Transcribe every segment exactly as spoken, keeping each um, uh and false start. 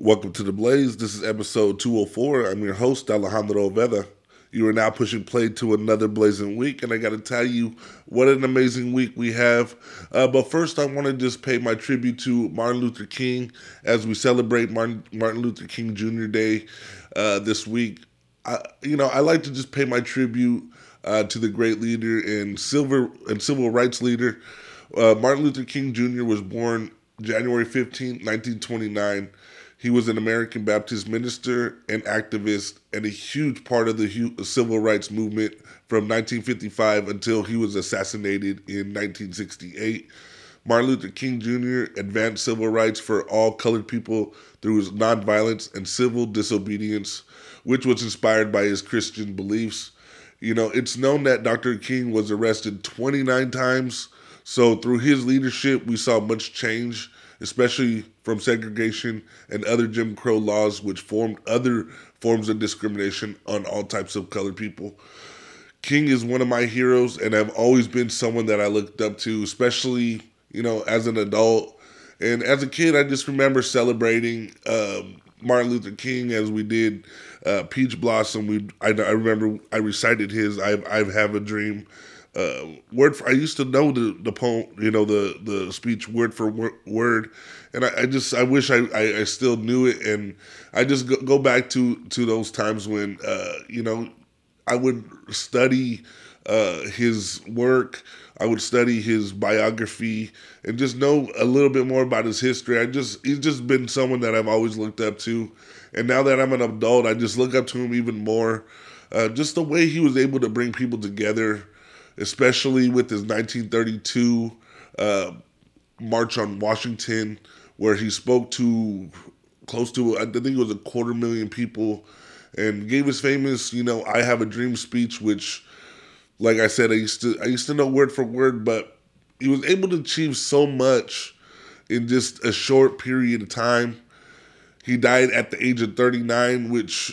Welcome to The Blaze. This is episode two oh four. I'm your host, Alejandro Oveda. You are now pushing play to another blazing week, and I got to tell you what an amazing week we have. Uh, but first, I want to just pay my tribute to Martin Luther King as we celebrate Martin, Martin Luther King Junior Day uh, this week. I, you know, I like to just pay my tribute uh, to the great leader and civil and civil rights leader. Uh, Martin Luther King Junior was born January fifteenth, nineteen twenty-nine. He was an American Baptist minister and activist and a huge part of the civil rights movement from nineteen fifty-five until he was assassinated in nineteen sixty-eight. Martin Luther King Junior advanced civil rights for all colored people through his nonviolence and civil disobedience, which was inspired by his Christian beliefs. You know, it's known that Doctor King was arrested twenty-nine times. So through his leadership, we saw much change, especially from segregation and other Jim Crow laws, which formed other forms of discrimination on all types of colored people. King is one of my heroes, and I've always been someone that I looked up to, especially, you know, as an adult. And as a kid, I just remember celebrating um, Martin Luther King as we did uh, Peach Blossom. We I, I remember I recited his I I Have a Dream. Uh, word for, I used to know the, the poem, you know, the, the speech word for word, word. And I, I just, I wish I, I, I still knew it. And I just go, go back to, to those times when, uh, you know, I would study uh, his work. I would study his biography and just know a little bit more about his history. I just, he's just been someone that I've always looked up to. And now that I'm an adult, I just look up to him even more. Uh, just the way he was able to bring people together, especially with his nineteen thirty-two uh, March on Washington, where he spoke to close to, I think it was a quarter million people, and gave his famous, you know, I Have a Dream speech, which, like I said, I used to I used to know word for word, but he was able to achieve so much in just a short period of time. He died at the age of thirty-nine, which,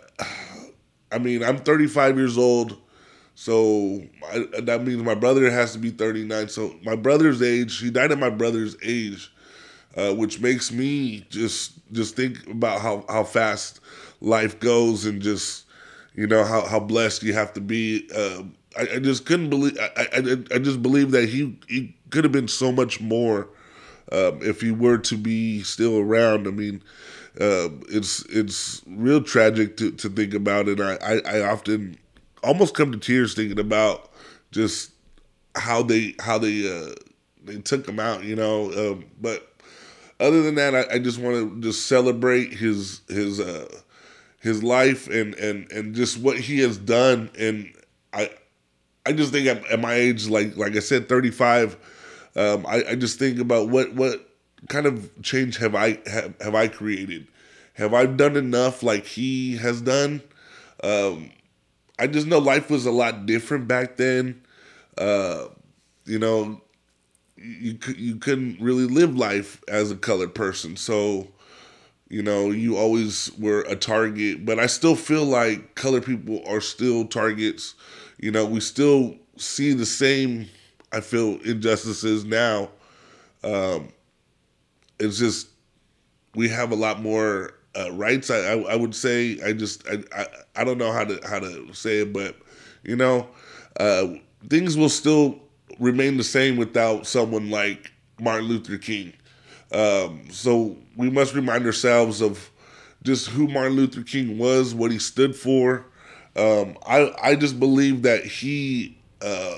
I mean, I'm thirty-five years old. So I, that means my brother has to be thirty-nine. So my brother's age, he died at my brother's age, uh, which makes me just just think about how, how fast life goes and just, you know, how, how blessed you have to be. Uh, I, I just couldn't believe, I, I, I just believe that he, he could have been so much more um, if he were to be still around. I mean, uh, it's it's real tragic to, to think about it. I, I, I often almost come to tears thinking about just how they how they uh, they took him out, you know. Um, but other than that, I, I just want to just celebrate his his uh, his life and, and, and just what he has done. And I I just think at, at my age, like like I said, thirty-five, um, I, I just think about what what kind of change have I have, have I created? Have I done enough like he has done? Um, I just know life was a lot different back then. Uh, you know, you you couldn't really live life as a colored person. So, you know, you always were a target. But I still feel like colored people are still targets. You know, we still see the same, I feel, injustices now. Um, it's just, we have a lot more Uh, rights. I, I I would say I just I, I I don't know how to how to say it, but you know, uh, things will still remain the same without someone like Martin Luther King. Um, so we must remind ourselves of just who Martin Luther King was, what he stood for. Um, I I just believe that he uh,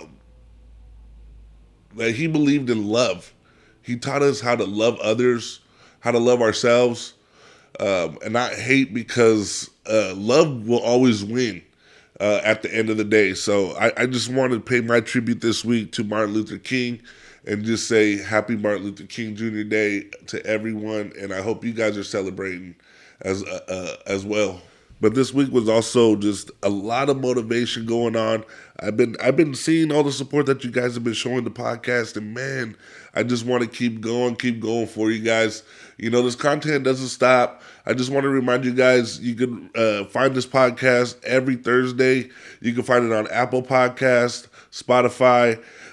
that he believed in love. He taught us how to love others, how to love ourselves. Um, and not hate, because uh, love will always win uh, at the end of the day. So I, I just want to pay my tribute this week to Martin Luther King and just say happy Martin Luther King Junior Day to everyone. And I hope you guys are celebrating as uh, uh, as well. But this week was also just a lot of motivation going on. I've been I've been seeing all the support that you guys have been showing the podcast, and man, I just want to keep going, keep going for you guys. You know, this content doesn't stop. I just want to remind you guys, you can uh, find this podcast every Thursday. You can find it on Apple Podcast, Spotify,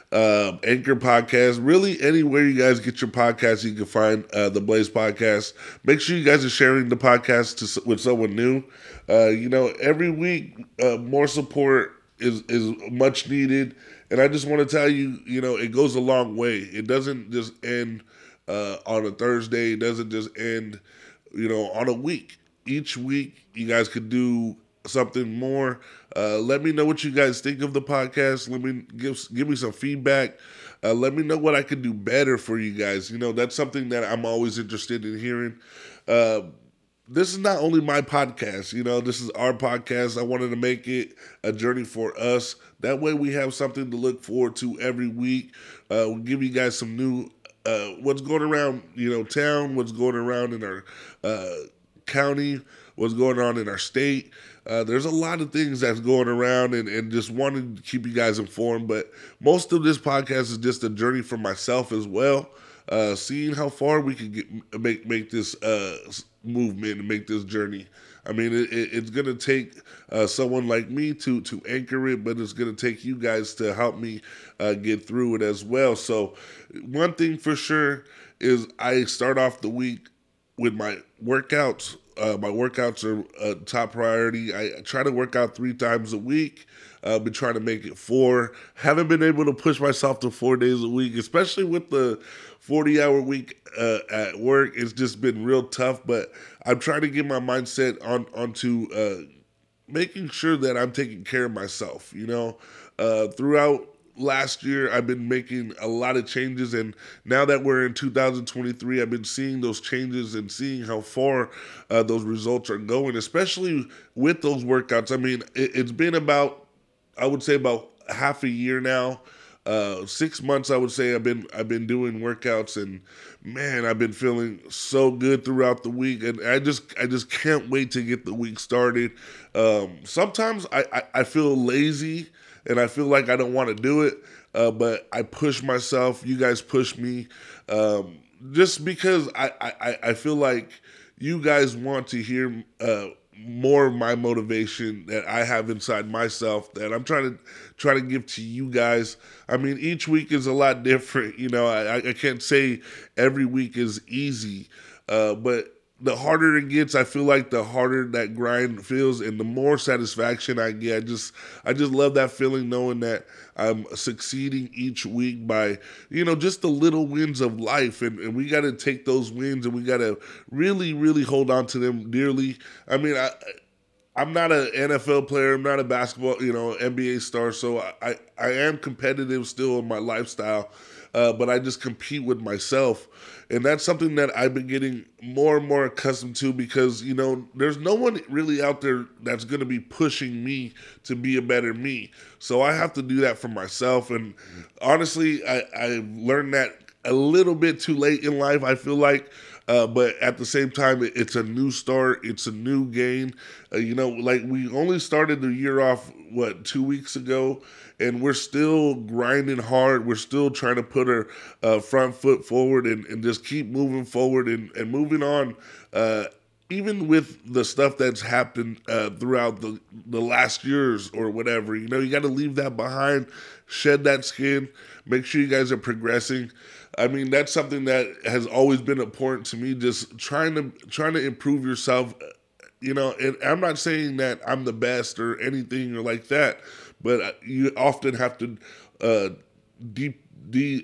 um, Anchor Podcast, really anywhere you guys get your podcast, you can find uh, the Blaze Podcast. Make sure you guys are sharing the podcast to, with someone new. Uh, you know, every week, uh, more support is is much needed, and I just want to tell you, you know, it goes a long way. It doesn't just end uh, on a Thursday. It doesn't just end, you know, on a week. Each week, you guys could do something more. Uh, let me know what you guys think of the podcast. Let me give give me some feedback. Uh, let me know what I could do better for you guys. You know, that's something that I'm always interested in hearing. Uh, this is not only my podcast, you know, this is our podcast. I wanted to make it a journey for us. That way we have something to look forward to every week. Uh, we'll give you guys some new, uh, what's going around, you know, town, what's going around in our uh, county, what's going on in our state. Uh, there's a lot of things that's going around, and, and just wanted to keep you guys informed. But most of this podcast is just a journey for myself as well. Uh, seeing how far we can get, make make this uh, movement and make this journey. I mean, it, it, it's going to take uh, someone like me to to anchor it, but it's going to take you guys to help me uh, get through it as well. So one thing for sure is I start off the week with my workouts. Uh, my workouts are a top priority. I try to work out three times a week. I've uh, been trying to make it four. Haven't been able to push myself to four days a week, especially with the forty-hour week uh, at work. It's just been real tough, but I'm trying to get my mindset on onto uh, making sure that I'm taking care of myself. You know, uh, throughout last year, I've been making a lot of changes, and now that we're in two thousand twenty-three, I've been seeing those changes and seeing how far uh, those results are going, especially with those workouts. I mean, it, it's been about, I would say, about half a year now. Uh, six months, I would say, I've been I've been doing workouts, and man, I've been feeling so good throughout the week, and I just I just can't wait to get the week started. Um, sometimes I, I, I feel lazy, and I feel like I don't want to do it, uh, but I push myself. You guys push me, um, just because I, I, I feel like you guys want to hear uh, more of my motivation that I have inside myself that I'm trying to try to give to you guys. I mean, each week is a lot different. You know, I, I can't say every week is easy, uh, but the harder it gets, I feel like the harder that grind feels, and the more satisfaction I get. I just, I just love that feeling, knowing that I'm succeeding each week by, you know, just the little wins of life, and, and we got to take those wins, and we got to really, really hold on to them dearly. I mean, I. I'm not an N F L player. I'm not a basketball, you know, N B A star. So I, I, I am competitive still in my lifestyle, uh, but I just compete with myself. And that's something that I've been getting more and more accustomed to, because, you know, there's no one really out there that's going to be pushing me to be a better me. So I have to do that for myself. And honestly, I, I've learned that a little bit too late in life, I feel like. Uh, but at the same time, it, it's a new start. It's a new gain. Uh, you know, like we only started the year off, what, two weeks ago, and we're still grinding hard. We're still trying to put our uh, front foot forward and, and just keep moving forward and, and moving on. Uh, even with the stuff that's happened uh, throughout the, the last years or whatever, you know, you got to leave that behind, shed that skin, make sure you guys are progressing. I mean, that's something that has always been important to me, just trying to trying to improve yourself, you know, and I'm not saying that I'm the best or anything or like that, but you often have to uh, de- de-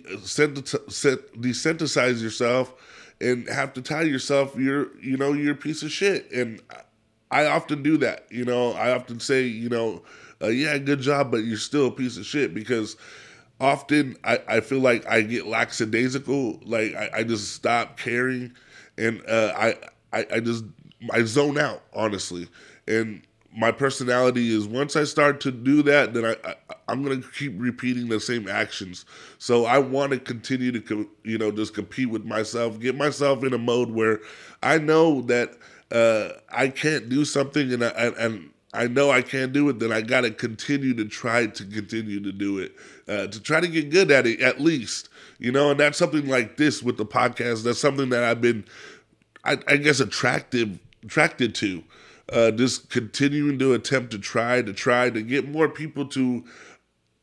desensitize yourself and have to tell yourself you're, you know, you're a piece of shit. And I often do that, you know, I often say, you know, uh, yeah, good job, but you're still a piece of shit, because often I, I feel like I get lackadaisical, like I, I just stop caring, and uh, I, I I just I zone out, honestly. And my personality is, once I start to do that, then I, I I'm gonna keep repeating the same actions. So I want to continue to co- you know just compete with myself, get myself in a mode where I know that uh, I can't do something, and I, and I know I can't do it, then I got to continue to try to continue to do it, uh, to try to get good at it at least, you know, and that's something like this with the podcast. That's something that I've been, I, I guess, attractive, attracted to, uh, just continuing to attempt to try, to try to get more people to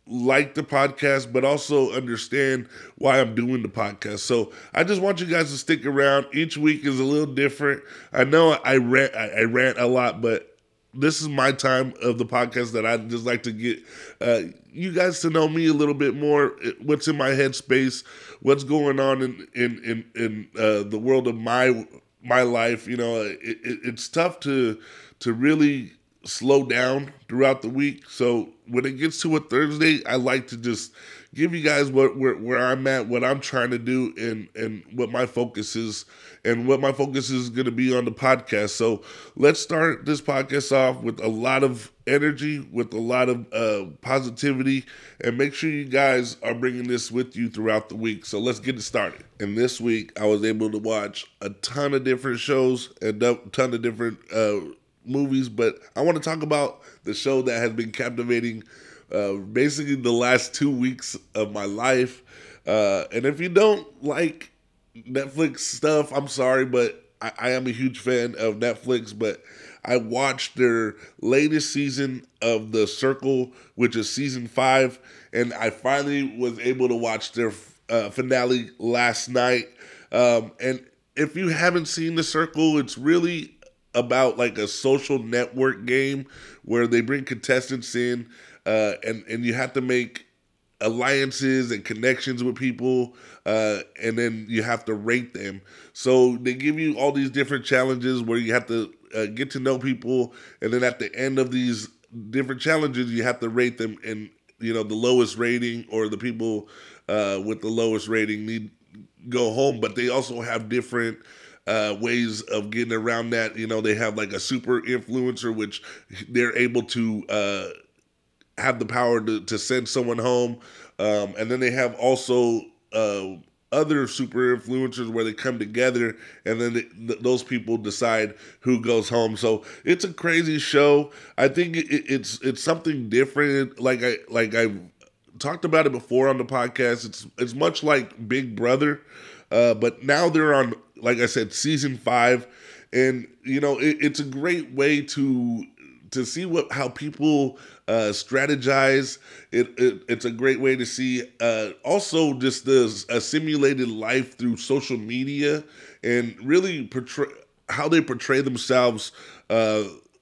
like the podcast, but also understand why I'm doing the podcast. So I just want you guys to stick around. Each week is a little different. I know I rant, I, I rant a lot, but this is my time of the podcast that I just like to get uh, you guys to know me a little bit more. What's in my headspace? What's going on in in in, in uh, the world of my my life? You know, it, it, it's tough to to really slow down throughout the week. So when it gets to a Thursday, I like to just give you guys what where, where I'm at, what I'm trying to do, and and what my focus is, and what my focus is going to be on the podcast. So let's start this podcast off with a lot of energy, with a lot of uh, positivity, and make sure you guys are bringing this with you throughout the week. So let's get it started. And this week, I was able to watch a ton of different shows and a ton of different uh, movies, but I want to talk about the show that has been captivating uh, basically the last two weeks of my life. Uh, and if you don't like Netflix stuff, I'm sorry, but I, I am a huge fan of Netflix, but I watched their latest season of The Circle, which is season five, and I finally was able to watch their uh, finale last night. Um, and if you haven't seen The Circle, it's really about like a social network game where they bring contestants in uh, and, and you have to make alliances and connections with people, uh, and then you have to rate them. So they give you all these different challenges where you have to uh, get to know people, and then at the end of these different challenges, you have to rate them, and you know the lowest rating or the people uh, with the lowest rating need go home. But they also have different Uh, ways of getting around that. You know, they have like a super influencer, which they're able to uh, have the power to, to send someone home. Um, and then they have also uh, other super influencers where they come together and then they, th- those people decide who goes home. So it's a crazy show. I think it, it's it's something different. Like I like I've talked about it before on the podcast. It's it's much like Big Brother, uh, but now they're on, like I said, season five, and you know it, it's a great way to to see what how people uh, strategize. It, it it's a great way to see uh, also just the a simulated life through social media and really portray how they portray themselves uh,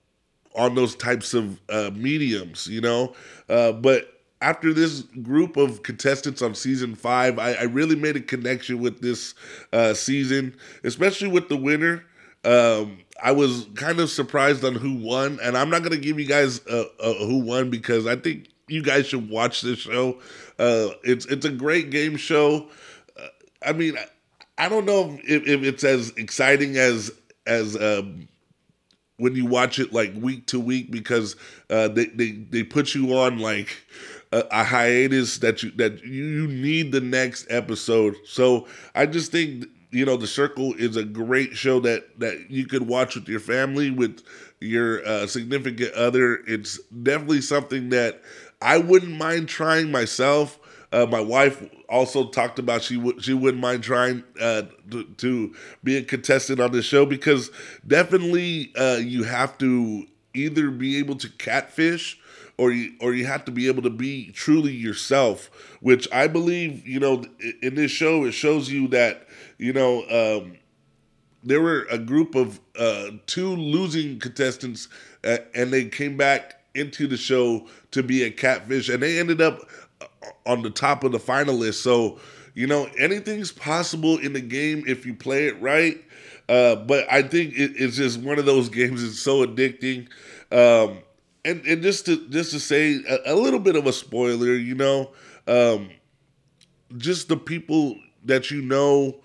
on those types of uh, mediums. You know, uh, but. After this group of contestants on season five, I, I really made a connection with this uh, season, especially with the winner. Um, I was kind of surprised on who won, and I'm not going to give you guys uh, uh, who won because I think you guys should watch this show. Uh, it's it's a great game show. Uh, I mean, I, I don't know if, if it's as exciting as as um, when you watch it like week to week because uh, they, they they put you on like a, a hiatus that you that you, you need the next episode. So I just think, you know, The Circle is a great show that that you could watch with your family, with your uh, significant other. It's definitely something that I wouldn't mind trying myself. Uh, my wife also talked about she would she wouldn't mind trying uh, to, to be a contestant on this show because definitely uh, you have to either be able to catfish or you, or you have to be able to be truly yourself, which I believe, you know, in this show it shows you that, you know, um, there were a group of uh, two losing contestants uh, and they came back into the show to be a catfish and they ended up on the top of the finalists. So, you know, anything's possible in the game if you play it right. Uh, but I think it, it's just one of those games that's so addicting. Um, and, and just to just to say a, a little bit of a spoiler, you know, um, just the people that you know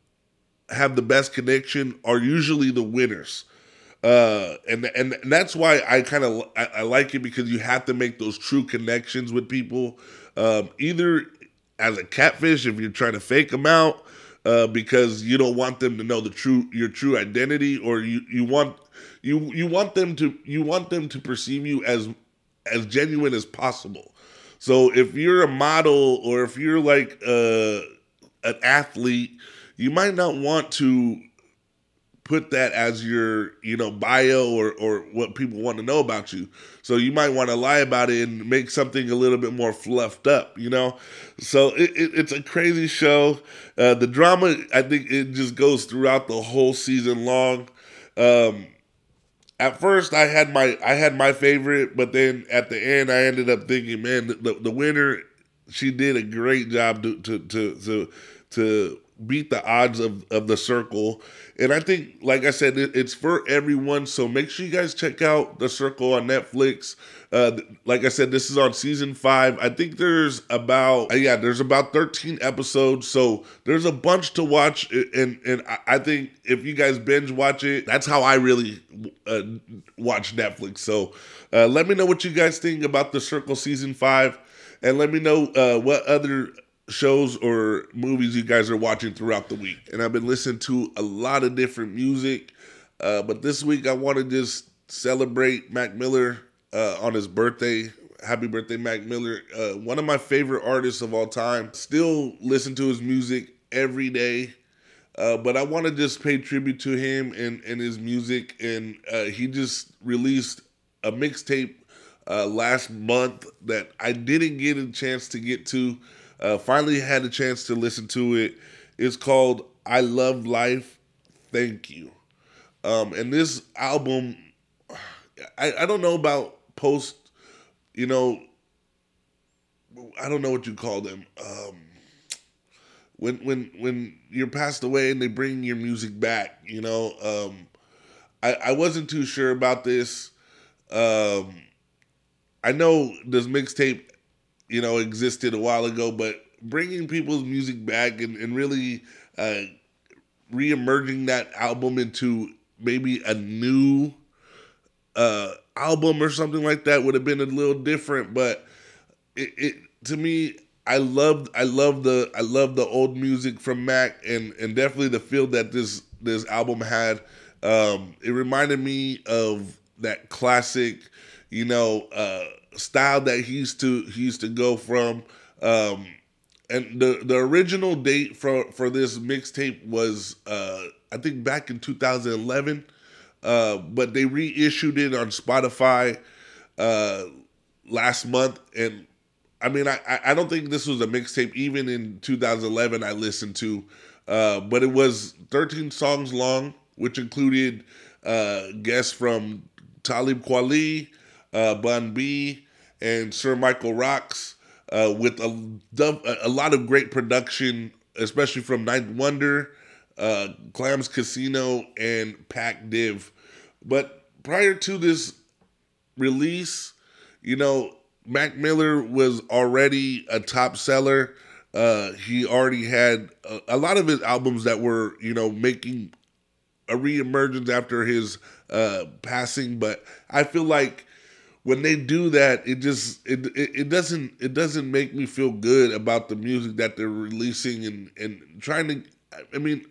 have the best connection are usually the winners. Uh, and, and and that's why I kind of I, I like it because you have to make those true connections with people, um, either as a catfish if you're trying to fake them out, uh, because you don't want them to know the true your true identity, or you, you want you you want them to you want them to perceive you as as genuine as possible. So if you're a model or if you're like uh, an athlete, you might not want to put that as your, you know, bio or, or what people want to know about you. So you might want to lie about it and make something a little bit more fluffed up, you know? So it, it, it's a crazy show. Uh, the drama, I think it just goes throughout the whole season long. Um, at first I had my, I had my favorite, but then at the end I ended up thinking, man, the, the winner, she did a great job to, to, to, to, to beat the odds of, of The Circle. And I think, like I said, it, it's for everyone. So make sure you guys check out The Circle on Netflix. Uh, like I said, this is on season five. I think there's about, uh, yeah, there's about thirteen episodes. So there's a bunch to watch. And, and I think if you guys binge watch it, that's how I really uh, watch Netflix. So uh, let me know what you guys think about The Circle season five. And let me know uh, what other shows or movies you guys are watching throughout the week. And I've been listening to a lot of different music, uh, but this week I want to just celebrate Mac Miller uh, on his birthday. Happy birthday, Mac Miller. Uh, one of my favorite artists of all time. Still listen to his music every day, uh, but I want to just pay tribute to him and, and his music. And uh, he just released a mixtape uh, last month that I didn't get a chance to get to. Uh, finally had a chance to listen to it. It's called I Love Life, Thank You. Um, and this album, I, I don't know about post, you know, I don't know what you call them. Um, when when when you're passed away and they bring your music back, you know. Um, I, I wasn't too sure about this. Um, I know this mixtape, you know, existed a while ago, but bringing people's music back and, and really uh, re-emerging that album into maybe a new uh, album or something like that would have been a little different. But it, it to me, I loved, I love the, I love the old music from Mac, and and definitely the feel that this this album had. Um, it reminded me of that classic, you know, uh, style that he used to he used to go from. Um, and the the original date for for this mixtape was uh, I think back in two thousand eleven, uh, but they reissued it on Spotify uh, last month. And I mean, I I don't think this was a mixtape even in two thousand eleven I listened to, uh, but it was thirteen songs long, which included uh, guests from Talib Kweli, uh, Bun B, and Sir Michael Rocks, uh, with a, a lot of great production, especially from Ninth Wonder, uh, Clams Casino, and Pac Div. But prior to this release, you know, Mac Miller was already a top seller. Uh, he already had a, a lot of his albums that were, you know, making a reemergence after his uh, passing. But I feel like when they do that, it just it, it it doesn't it doesn't make me feel good about the music that they're releasing and and trying to. I mean,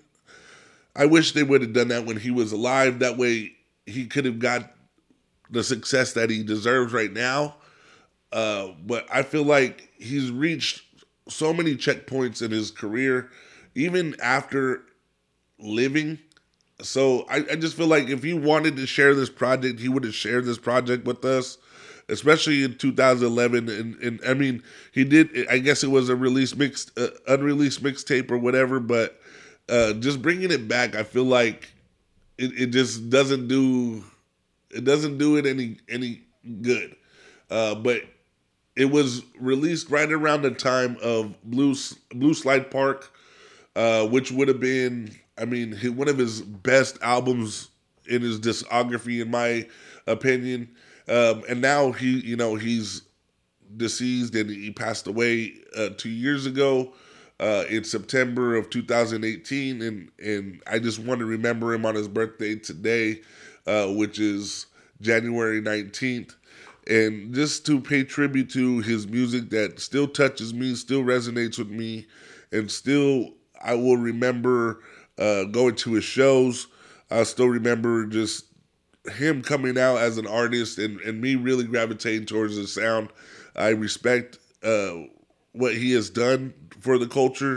I wish they would have done that when he was alive. That way, he could have got the success that he deserves right now. Uh, but I feel like he's reached so many checkpoints in his career, even after living. So I, I just feel like if he wanted to share this project, he would have shared this project with us, especially in two thousand eleven. And, and I mean, he did, I guess it was a release mixed, uh, unreleased mixtape or whatever, but uh, just bringing it back, I feel like it, it just doesn't do, it doesn't do it any, any good. Uh, but it was released right around the time of Blue, Blue Slide Park, uh, which would have been, I mean, one of his best albums in his discography, in my opinion. Um, and now he, you know, he's deceased and he passed away uh, two years ago uh, in September of two thousand eighteen. And, and I just want to remember him on his birthday today, uh, which is January nineteenth. And just to pay tribute to his music that still touches me, still resonates with me, and still I will remember Uh, going to his shows. I still remember just him coming out as an artist and, and me really gravitating towards his sound. I respect uh, what he has done for the culture,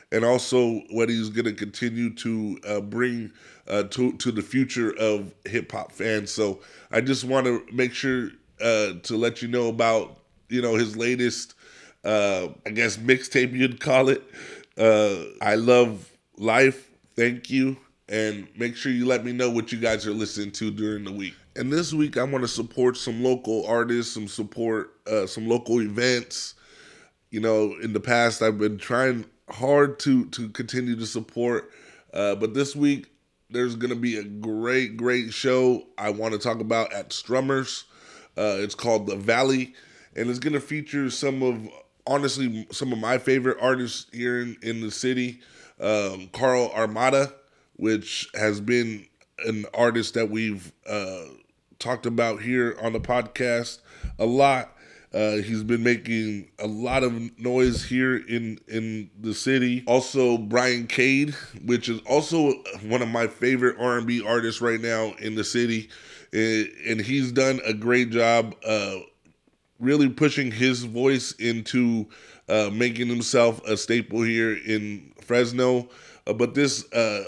and also what he's going to continue to uh, bring uh, to to the future of hip hop fans. So I just want to make sure uh, to let you know about you know his latest, uh, I guess mixtape you'd call it. Uh, I love life. Thank you, and make sure you let me know what you guys are listening to during the week. And this week I want to support some local artists, some support uh, some local events. You know, in the past I've been trying hard to to continue to support, uh, but this week there's going to be a great, great show I want to talk about at Strummers. Uh, it's called The Valley, and it's going to feature some of, honestly, some of my favorite artists here in, in the city. Um, Carl Armada, which has been an artist that we've uh, talked about here on the podcast a lot. Uh, he's been making a lot of noise here in, in the city. Also, Brian Cade, which is also one of my favorite R and B artists right now in the city. And he's done a great job uh, really pushing his voice into uh, making himself a staple here in Fresno. Uh, but this uh,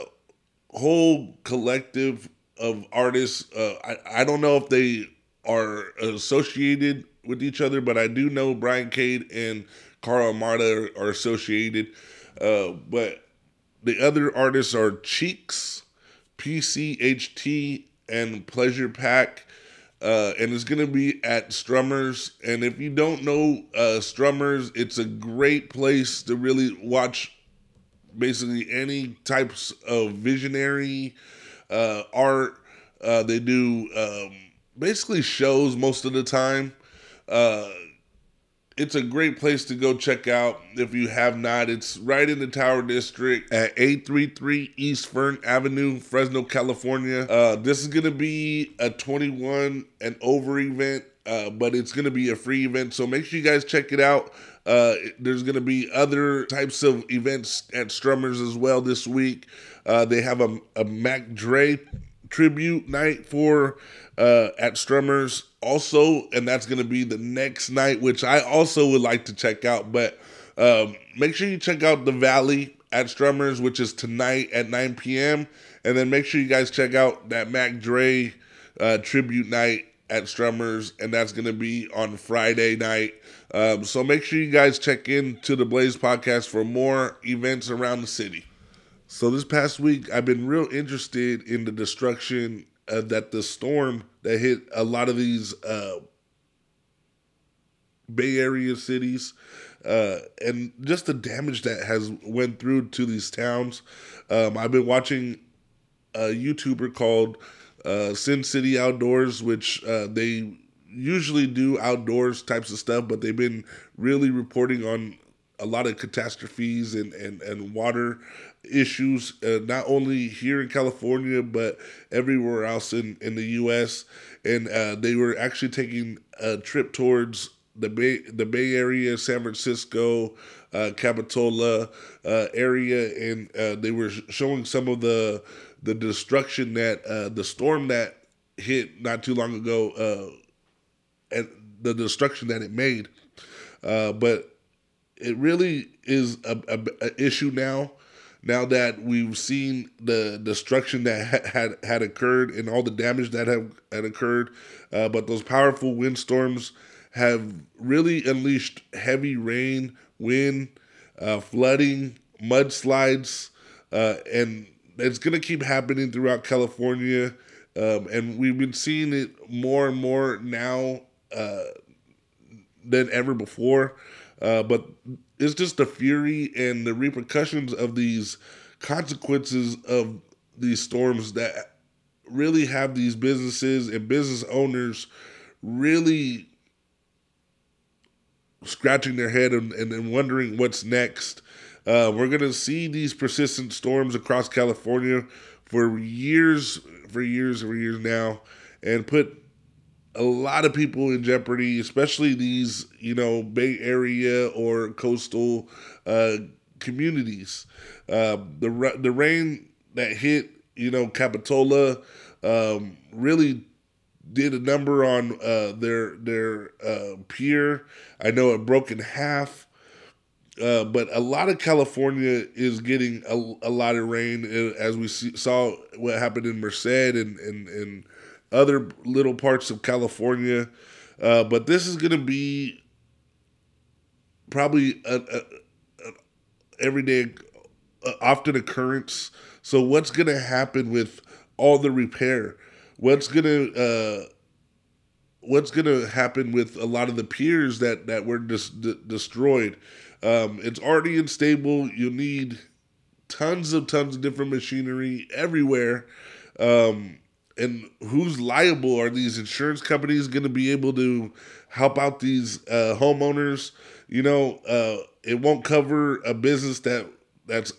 whole collective of artists, uh, I, I don't know if they are associated with each other, but I do know Brian Cade and Carl Armada are associated. Uh, but the other artists are Cheeks, P C H T, and Pleasure Pack. Uh, and it's going to be at Strummers. And if you don't know uh, Strummers, it's a great place to really watch basically any types of visionary uh, art. Uh, they do um, basically shows most of the time. Uh, it's a great place to go check out if you have not. It's right in the Tower District at eight thirty-three East Fern Avenue, Fresno, California. Uh, this is going to be a twenty-one and over event, uh, but it's going to be a free event. So make sure you guys check it out. Uh, there's going to be other types of events at Strummers as well this week. Uh, they have a, a Mac Dre tribute night for uh, at Strummers also, and that's going to be the next night, which I also would like to check out. But um, make sure you check out The Valley at Strummers, which is tonight at nine p.m. And then make sure you guys check out that Mac Dre uh, tribute night at Strummers, and that's going to be on Friday night. Um, so make sure you guys check in to the Blaze Podcast for more events around the city. So this past week, I've been real interested in the destruction uh, that the storm that hit a lot of these uh, Bay Area cities uh, and just the damage that has went through to these towns. Um, I've been watching a YouTuber called uh, Sin City Outdoors, which uh, they usually do outdoors types of stuff, but they've been really reporting on a lot of catastrophes and, and, and water issues, uh, not only here in California, but everywhere else in, in the U S. And uh, they were actually taking a trip towards the Bay, the Bay Area, San Francisco, uh, Capitola uh, area, and uh, they were showing some of the the destruction that uh, the storm that hit not too long ago, uh, and the destruction that it made. Uh, but it really is a, a, a issue now. Now that we've seen the destruction that ha- had had occurred and all the damage that have, had occurred, uh, but those powerful windstorms have really unleashed heavy rain, wind, uh, flooding, mudslides, uh, and it's going to keep happening throughout California. Um, and we've been seeing it more and more now uh, than ever before. Uh, but it's just the fury and the repercussions of these consequences of these storms that really have these businesses and business owners really scratching their head and, and, and wondering what's next. Uh, we're going to see these persistent storms across California for years, for years, for years now, and put a lot of people in jeopardy, especially these, you know, Bay Area or coastal uh, communities. Uh, the the rain that hit, you know, Capitola um, really did a number on uh, their their uh, pier. I know it broke in half. Uh, but a lot of California is getting a, a lot of rain, uh, as we see, saw what happened in Merced and, and, and other little parts of California. Uh, but this is going to be probably a, a, a everyday, uh, often occurrence. So what's going to happen with all the repair? What's going to uh, what's going to happen with a lot of the piers that that were dis- d- destroyed? Um, it's already unstable. You need tons of tons of different machinery everywhere. Um, and who's liable? Are these insurance companies going to be able to help out these uh, homeowners? You know, uh, it won't cover a business that that's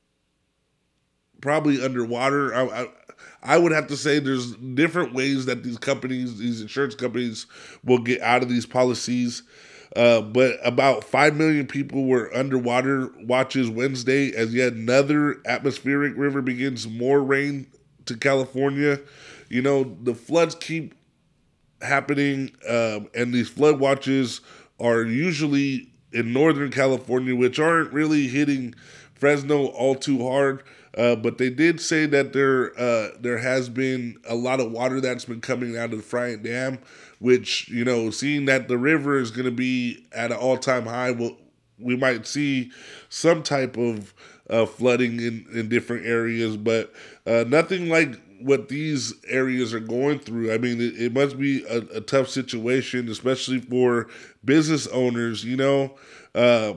probably underwater. I, I I would have to say there's different ways that these companies, these insurance companies, will get out of these policies. Uh, but about five million people were underwater watches Wednesday as yet another atmospheric river begins more rain to California. You know, the floods keep happening, um, and these flood watches are usually in Northern California, which aren't really hitting Fresno all too hard. Uh, but they did say that there uh, there has been a lot of water that's been coming out of the Bryant Dam, which, you know, seeing that the river is going to be at an all-time high, we'll, we might see some type of uh, flooding in, in different areas, but uh, nothing like what these areas are going through. I mean, it, it must be a, a tough situation, especially for business owners, you know, uh,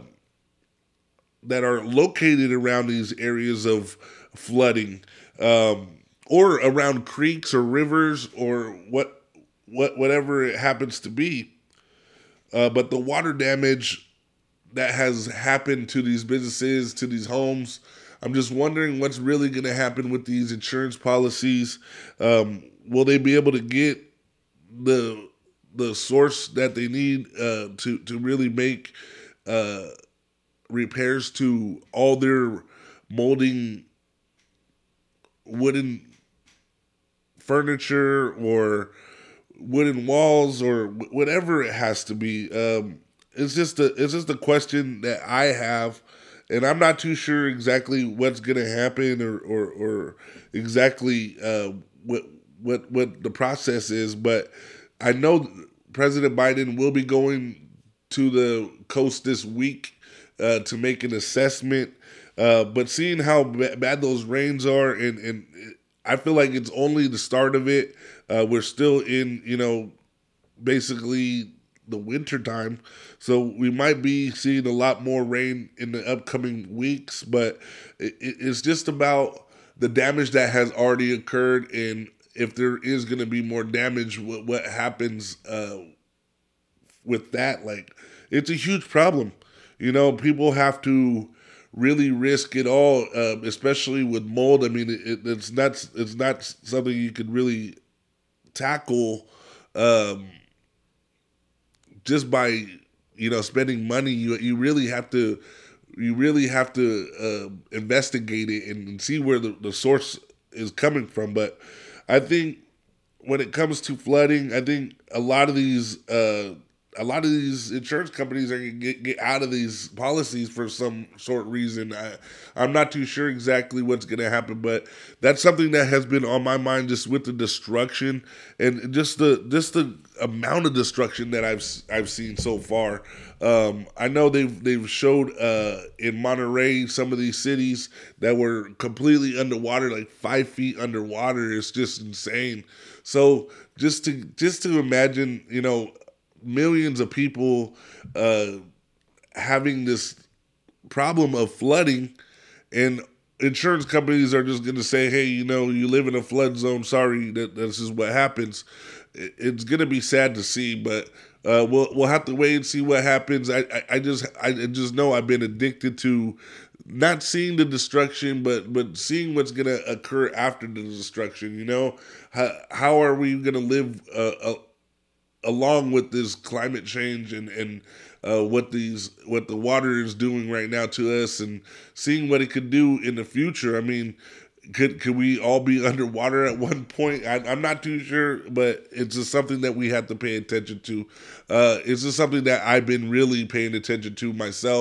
that are located around these areas of flooding, um, or around creeks or rivers or what, what whatever it happens to be. Uh, but the water damage that has happened to these businesses, to these homes, I'm just wondering what's really going to happen with these insurance policies. Um, will they be able to get the the source that they need uh, to to really make uh, repairs to all their molding wooden furniture or wooden walls or whatever it has to be? Um, it's just a it's just a question that I have, and I'm not too sure exactly what's going to happen or or, or exactly uh, what what what the process is. But I know President Biden will be going to the coast this week uh, to make an assessment. Uh, but seeing how b- bad those rains are, and, and I feel like it's only the start of it. Uh, we're still in, you know, basically the winter time. So we might be seeing a lot more rain in the upcoming weeks, but it, it's just about the damage that has already occurred. And if there is going to be more damage, what, what happens uh, with that? Like, it's a huge problem. You know, people have to really risk it all, uh, especially with mold. I mean, it, it's not it's not something you could really tackle um, just by, you know, spending money. You you really have to you really have to uh, investigate it and see where the, the source is coming from. But I think when it comes to flooding, I think a lot of these uh, a lot of these insurance companies are going to get, get out of these policies for some sort of reason. I, I'm not too sure exactly what's going to happen, but that's something that has been on my mind, just with the destruction and just the just the amount of destruction that I've I've seen so far. Um, I know they've they've showed uh, in Monterey some of these cities that were completely underwater, like five feet underwater. It's just insane. So just to just to imagine, you know, millions of people uh, having this problem of flooding, and insurance companies are just going to say, hey, you know, you live in a flood zone. Sorry, that this is what happens. It's going to be sad to see, but uh, we'll we'll have to wait and see what happens. I, I, I just I just know I've been addicted to not seeing the destruction, but but seeing what's going to occur after the destruction. You know, how how are we going to live uh, uh, along with this climate change and and uh, what these what the water is doing right now to us, and seeing what it could do in the future? I mean, could could we all be underwater at one point? I, I'm not too sure, but it's just something that we have to pay attention to. Uh, it's just something that I've been really paying attention to myself,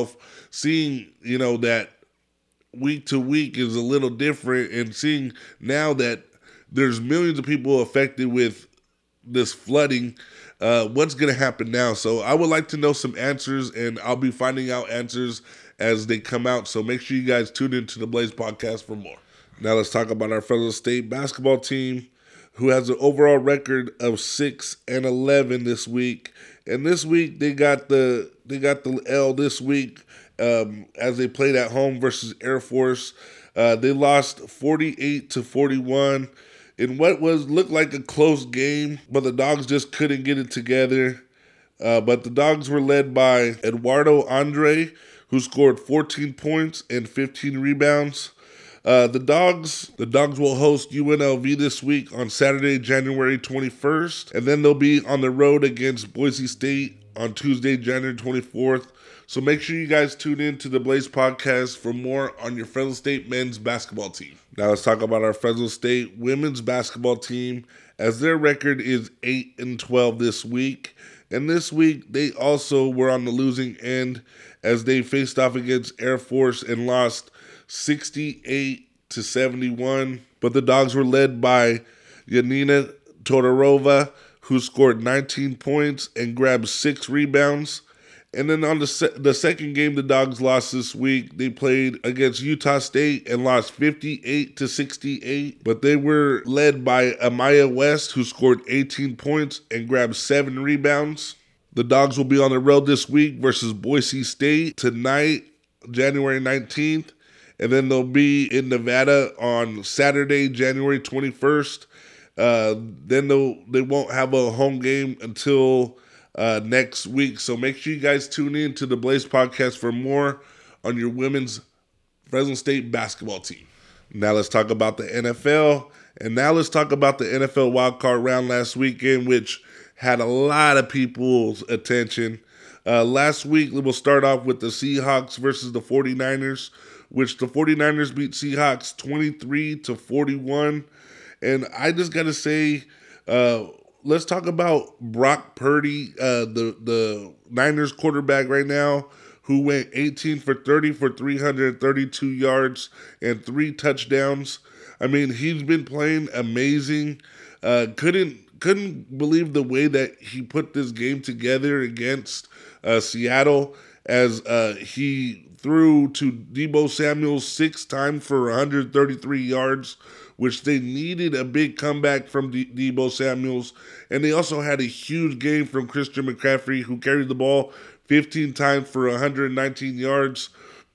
seeing, you know, that week to week is a little different, and seeing now that there's millions of people affected with this flooding, uh, what's going to happen now? So I would like to know some answers, and I'll be finding out answers as they come out. So make sure you guys tune into the Blaze Podcast for more. Now let's talk about our Fresno State basketball team, who has an overall record of six and eleven this week. And this week they got the they got the L this week um, as they played at home versus Air Force. Uh, they lost forty-eight to forty-one in what was looked like a close game, but the Dogs just couldn't get it together. Uh, but the Dogs were led by Eduardo Andre, who scored fourteen points and fifteen rebounds. Uh, the Dogs the Dogs will host U N L V this week on Saturday, January twenty-first, and then they'll be on the road against Boise State on Tuesday, January twenty-fourth. So make sure you guys tune in to the Blaze Podcast for more on your Fresno State men's basketball team. Now let's talk about our Fresno State women's basketball team, as their record is eight and twelve this week. And this week they also were on the losing end as they faced off against Air Force and lost sixty-eight to seventy-one. But the Dogs were led by Yanina Todorova, who scored nineteen points and grabbed six rebounds. And then on the se- the second game the Dogs lost this week, they played against Utah State and lost fifty-eight to sixty-eight. But they were led by Amaya West, who scored eighteen points and grabbed seven rebounds. The Dogs will be on the road this week versus Boise State tonight, January nineteenth. And then they'll be in Nevada on Saturday, January twenty-first. Uh, then they'll, they won't have a home game until uh, next week. So make sure you guys tune in to the Blaze Podcast for more on your women's Fresno State basketball team. Now let's talk about the N F L. And now let's talk about the N F L wildcard round last weekend, which had a lot of people's attention. Uh, last week, we'll start off with the Seahawks versus the forty-niners, which the forty-niners beat Seahawks twenty-three to forty-one. And I just got to say, uh, let's talk about Brock Purdy, uh, the, the Niners quarterback right now, who went eighteen for thirty for three hundred thirty-two yards and three touchdowns. I mean, he's been playing amazing. Uh, couldn't couldn't believe the way that he put this game together against uh, Seattle, as uh, he threw to Deebo Samuel six times for one hundred thirty-three yards, which they needed a big comeback from De- Deebo Samuels. And they also had a huge game from Christian McCaffrey, who carried the ball fifteen times for one hundred nineteen yards.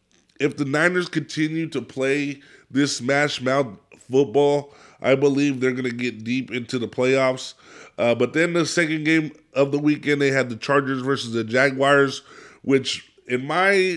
If the Niners continue to play this smash mouth football, I believe they're going to get deep into the playoffs. Uh, but then the second game of the weekend, they had the Chargers versus the Jaguars, which in my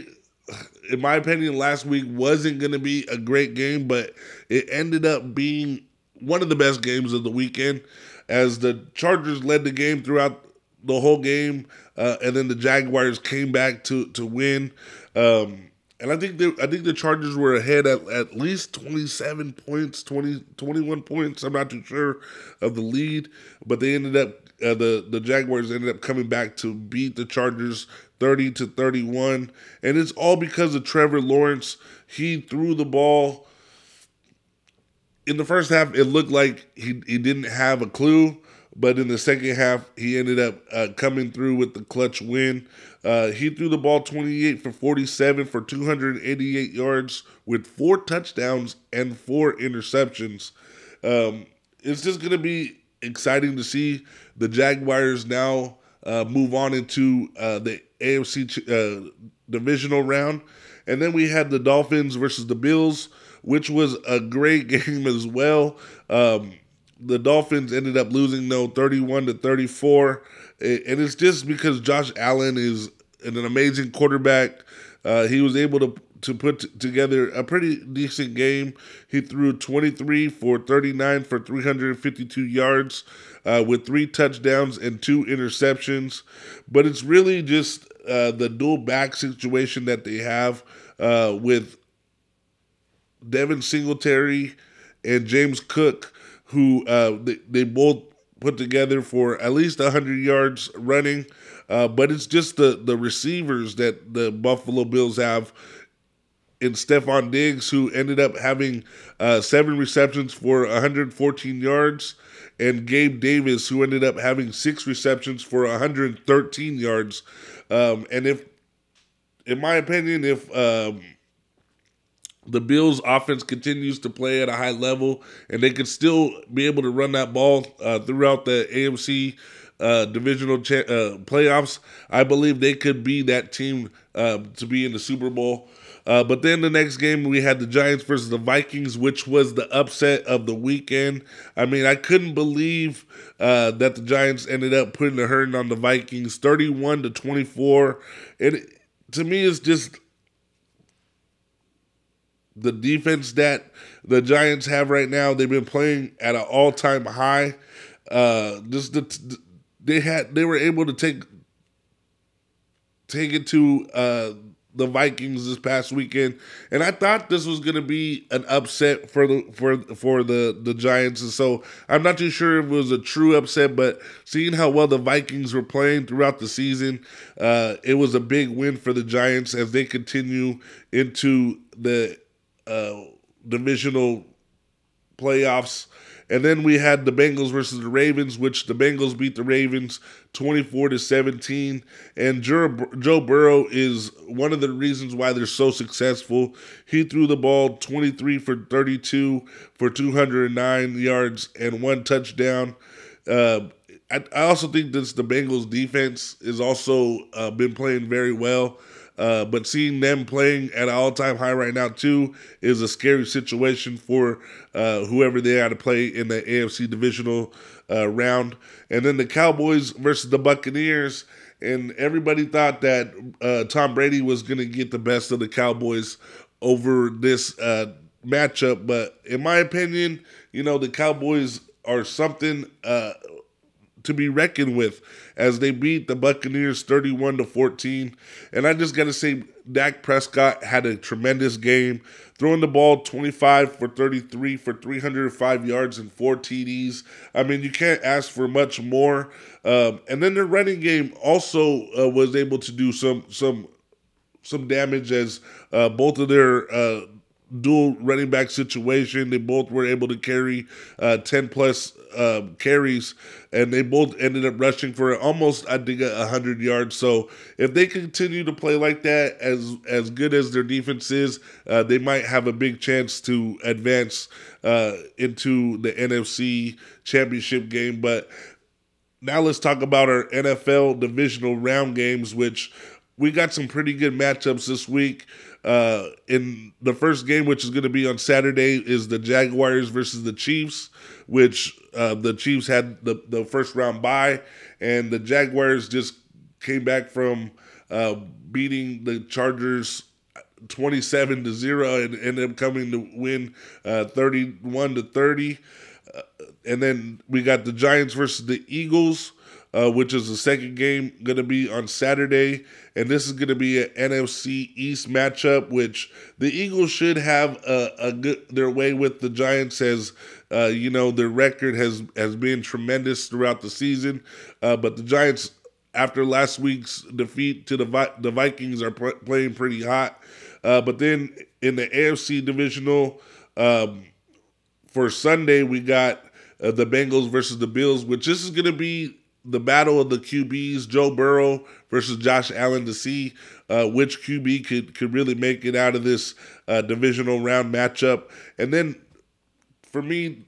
in my opinion last week wasn't going to be a great game, but it ended up being one of the best games of the weekend, as the Chargers led the game throughout the whole game, uh, and then the Jaguars came back to to win. Um, and I think they, I think the Chargers were ahead at at least twenty-seven points, twenty, twenty-one points. I'm not too sure of the lead, but they ended up uh, the the Jaguars ended up coming back to beat the Chargers thirty to thirty-one, and it's all because of Trevor Lawrence. He threw the ball in the first half. It looked like he he didn't have a clue. But in the second half, he ended up uh, coming through with the clutch win. Uh, he threw the ball twenty-eight for forty-seven for two hundred eighty-eight yards with four touchdowns and four interceptions. Um, it's just going to be exciting to see the Jaguars now uh, move on into uh, the A F C uh, divisional round. And then we had the Dolphins versus the Bills, which was a great game as well. Um The Dolphins ended up losing, though, thirty-one to thirty-four. And it's just because Josh Allen is an amazing quarterback. Uh, he was able to, to put t- together a pretty decent game. He threw twenty-three for thirty-nine for three hundred fifty-two yards uh, with three touchdowns and two interceptions. But it's really just uh, the dual back situation that they have uh, with Devin Singletary and James Cook, who uh, they, they both put together for at least one hundred yards running. uh, but it's just the the receivers that the Buffalo Bills have in Stephon Diggs, who ended up having uh, seven receptions for one hundred fourteen yards, and Gabe Davis, who ended up having six receptions for one hundred thirteen yards. Um, and if, in my opinion, if um, the Bills' offense continues to play at a high level and they could still be able to run that ball uh, throughout the A F C uh, divisional cha- uh, playoffs, I believe they could be that team uh, to be in the Super Bowl. Uh, but then the next game, we had the Giants versus the Vikings, which was the upset of the weekend. I mean, I couldn't believe uh, that the Giants ended up putting the hurting on the Vikings, thirty-one to twenty-four. And to me, it's just the defense that the Giants have right now. They've been playing at an all-time high. Uh, just the, they had they were able to take take it to uh, the Vikings this past weekend, and I thought this was going to be an upset for the for for the the Giants, and so I'm not too sure if it was a true upset, but seeing how well the Vikings were playing throughout the season, uh, it was a big win for the Giants as they continue into the uh, divisional playoffs. And then we had the Bengals versus the Ravens, which the Bengals beat the Ravens twenty-four to seventeen. And Joe Burrow is one of the reasons why they're so successful. He threw the ball twenty-three for thirty-two for two hundred nine yards and one touchdown. Uh, I, I also think that the Bengals defense has also uh, been playing very well. Uh, but seeing them playing at an all-time high right now, too, is a scary situation for uh, whoever they are to play in the A F C divisional uh, round. And then the Cowboys versus the Buccaneers, and everybody thought that uh, Tom Brady was going to get the best of the Cowboys over this uh, matchup. But in my opinion, you know, the Cowboys are something uh, to be reckoned with as they beat the Buccaneers thirty-one to fourteen. And I just got to say, Dak Prescott had a tremendous game, throwing the ball twenty-five for thirty-three for three hundred five yards and four T Ds. I mean, you can't ask for much more. Um, and then the running game also uh, was able to do some some some damage as uh, both of their uh, dual running back situation. They both were able to carry uh, ten plus uh, carries, and they both ended up rushing for almost, I think, one hundred yards. So if they continue to play like that, as as good as their defense is, uh, they might have a big chance to advance uh, into the N F C Championship game. But now let's talk about our N F L divisional round games, which we got some pretty good matchups this week. Uh, in the first game, which is going to be on Saturday, is the Jaguars versus the Chiefs, which uh, the Chiefs had the, the first round bye, and the Jaguars just came back from uh, beating the Chargers twenty-seven to zero and ended up coming to win uh, thirty-one to thirty. Uh, and then we got the Giants versus the Eagles, Uh, which is the second game going to be on Saturday. And this is going to be an N F C East matchup, which the Eagles should have a, a good their way with the Giants, as uh, you know, their record has, has been tremendous throughout the season. Uh, but the Giants, after last week's defeat to the Vi- the Vikings, are pr- playing pretty hot. Uh, but then in the A F C divisional, um, for Sunday, we got uh, the Bengals versus the Bills, which this is going to be the battle of the Q Bs, Joe Burrow versus Josh Allen, to see uh, which Q B could, could really make it out of this uh, divisional round matchup. And then for me,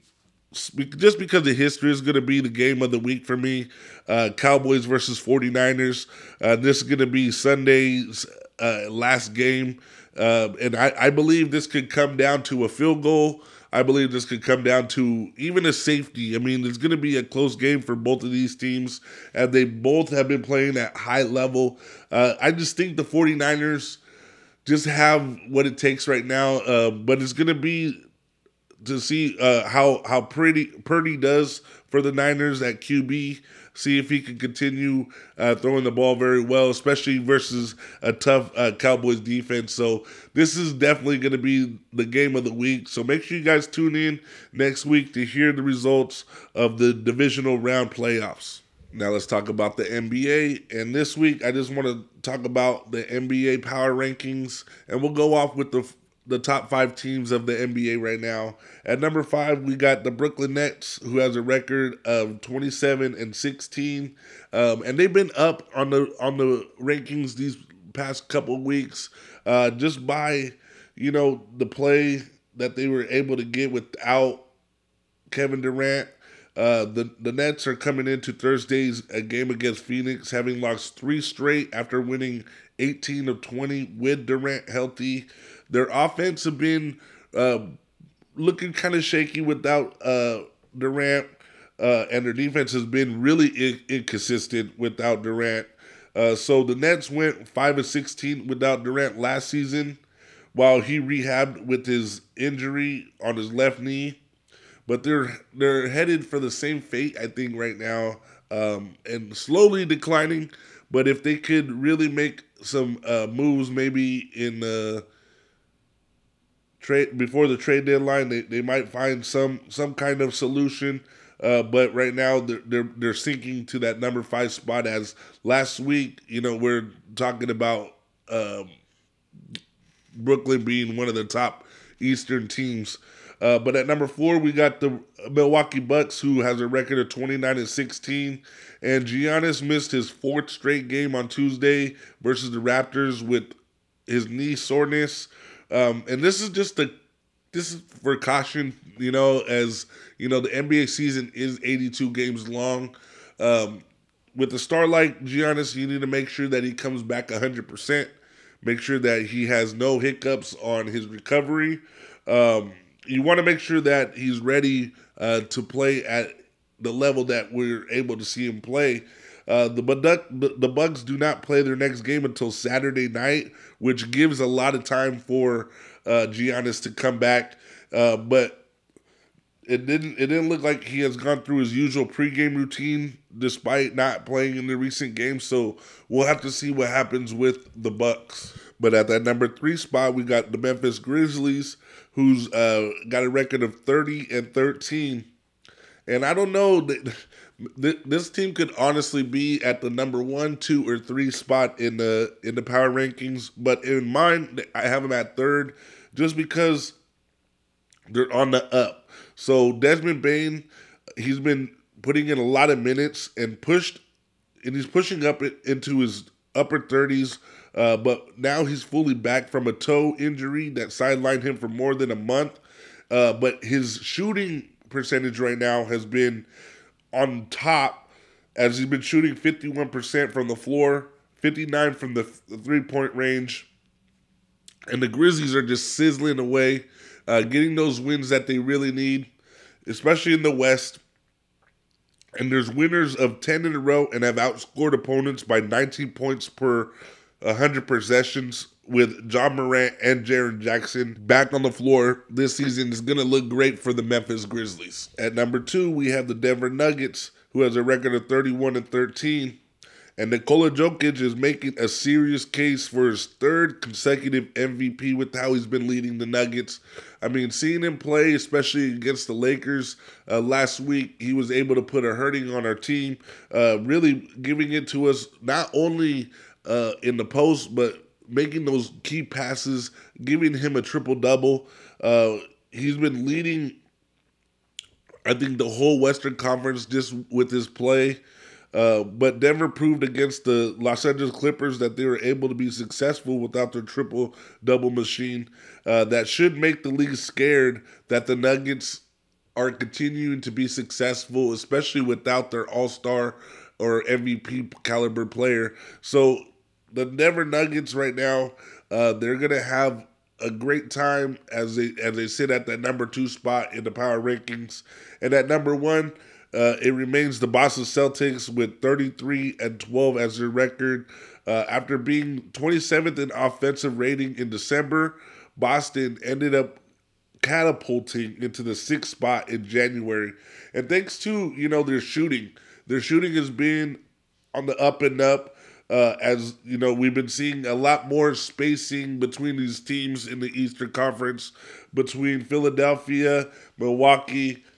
just because the history is going to be the game of the week for me, uh, Cowboys versus forty-niners. Uh, this is going to be Sunday's uh, last game. Uh, and I, I believe this could come down to a field goal. I believe this could come down to even a safety. I mean, it's going to be a close game for both of these teams, and they both have been playing at high level. Uh, I just think the forty-niners just have what it takes right now, uh, but it's going to be to see uh, how how Purdy, Purdy does for the Niners at Q B. See if he can continue uh, throwing the ball very well, especially versus a tough uh, Cowboys defense. So this is definitely going to be the game of the week. So make sure you guys tune in next week to hear the results of the divisional round playoffs. Now let's talk about the N B A. And this week, I just want to talk about the N B A power rankings, and we'll go off with the the top five teams of the N B A right now. At number five, we got the Brooklyn Nets, who has a record of twenty-seven and sixteen, um, and they've been up on the on the rankings these past couple of weeks, uh, just by you know the play that they were able to get without Kevin Durant. Uh, the the Nets are coming into Thursday's a game against Phoenix, having lost three straight after winning eighteen of twenty with Durant healthy. Their offense have been uh, looking kind of shaky without uh, Durant, uh, and their defense has been really in- inconsistent without Durant. Uh, so the Nets went five of sixteen without Durant last season, while he rehabbed with his injury on his left knee. But they're they're headed for the same fate, I think, right now, um, and slowly declining. But if they could really make some uh, moves, maybe in the trade before the trade deadline, they, they might find some some kind of solution. Uh, but right now, they're, they're they're sinking to that number five spot. As last week, you know, we're talking about um, Brooklyn being one of the top Eastern teams. Uh, but at number four, we got the Milwaukee Bucks, who has a record of twenty-nine and sixteen. And Giannis missed his fourth straight game on Tuesday versus the Raptors with his knee soreness. Um, and this is just a this is for caution, you know, as you know, the N B A season is eighty-two games long. Um, with a star like Giannis, you need to make sure that he comes back one hundred percent. Make sure that he has no hiccups on his recovery. Um, you want to make sure that he's ready uh, to play at the level that we're able to see him play. Uh, the Buck, the Bucks do not play their next game until Saturday night, which gives a lot of time for uh, Giannis to come back. Uh, but it didn't. It didn't look like he has gone through his usual pregame routine, despite not playing in the recent games. So we'll have to see what happens with the Bucks. But at that number three spot, we got the Memphis Grizzlies, who's uh, got a record of thirty and thirteen. And I don't know, this team could honestly be at the number one, two, or three spot in the in the power rankings. But in mine, I have them at third, just because they're on the up. So Desmond Bane, he's been putting in a lot of minutes and pushed, and he's pushing up into his upper thirties. Uh, but now he's fully back from a toe injury that sidelined him for more than a month. Uh, but his shooting percentage right now has been on top, as he's been shooting fifty-one percent from the floor, fifty-nine from the, the three-point range. And the Grizzlies are just sizzling away, uh, getting those wins that they really need, especially in the West. And there's winners of ten in a row and have outscored opponents by nineteen points per one hundred possessions, with Ja Morant and Jaren Jackson back on the floor this season. Is going to look great for the Memphis Grizzlies. At number two, we have the Denver Nuggets, who has a record of thirty-one and thirteen. And Nikola Jokic is making a serious case for his third consecutive M V P with how he's been leading the Nuggets. I mean, seeing him play, especially against the Lakers uh, last week, he was able to put a hurting on our team, uh, really giving it to us not only uh, in the post, but making those key passes, giving him a triple-double. Uh, he's been leading, I think, the whole Western Conference just with his play. Uh, but Denver proved against the Los Angeles Clippers that they were able to be successful without their triple-double machine. Uh, that should make the league scared that the Nuggets are continuing to be successful, especially without their all-star or M V P caliber player. So the Denver Nuggets right now, uh, they're going to have a great time as they as they sit at that number two spot in the power rankings. And at number one, Uh, it remains the Boston Celtics with thirty-three and twelve as their record. Uh, after being twenty-seventh in offensive rating in December, Boston ended up catapulting into the sixth spot in January. And thanks to, you know, their shooting. Their shooting has been on the up and up. Uh, as, you know, we've been seeing a lot more spacing between these teams in the Eastern Conference, between Philadelphia, Milwaukee,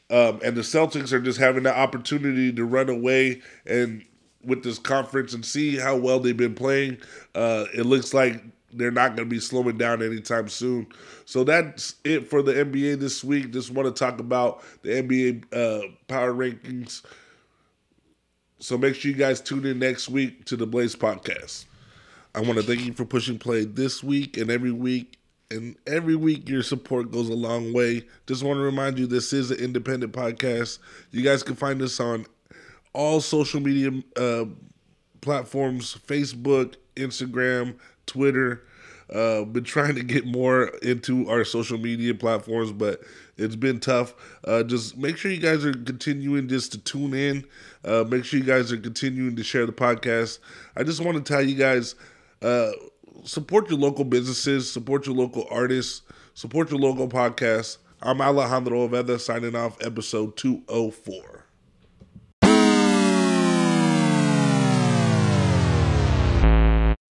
Um, and the Celtics are just having the opportunity to run away and with this conference and see how well they've been playing. Uh, it looks like they're not going to be slowing down anytime soon. So that's it for the N B A this week. Just want to talk about the N B A uh, power rankings. So make sure you guys tune in next week to the Blaze Podcast. I want to thank you for pushing play this week and every week. And every week, your support goes a long way. Just want to remind you, this is an independent podcast. You guys can find us on all social media uh, platforms, Facebook, Instagram, Twitter. Uh, been trying to get more into our social media platforms, but it's been tough. Uh, just make sure you guys are continuing just to tune in. Uh, make sure you guys are continuing to share the podcast. I just want to tell you guys, uh, support your local businesses, support your local artists, support your local podcasts. I'm Alejandro Oveda signing off episode two oh four.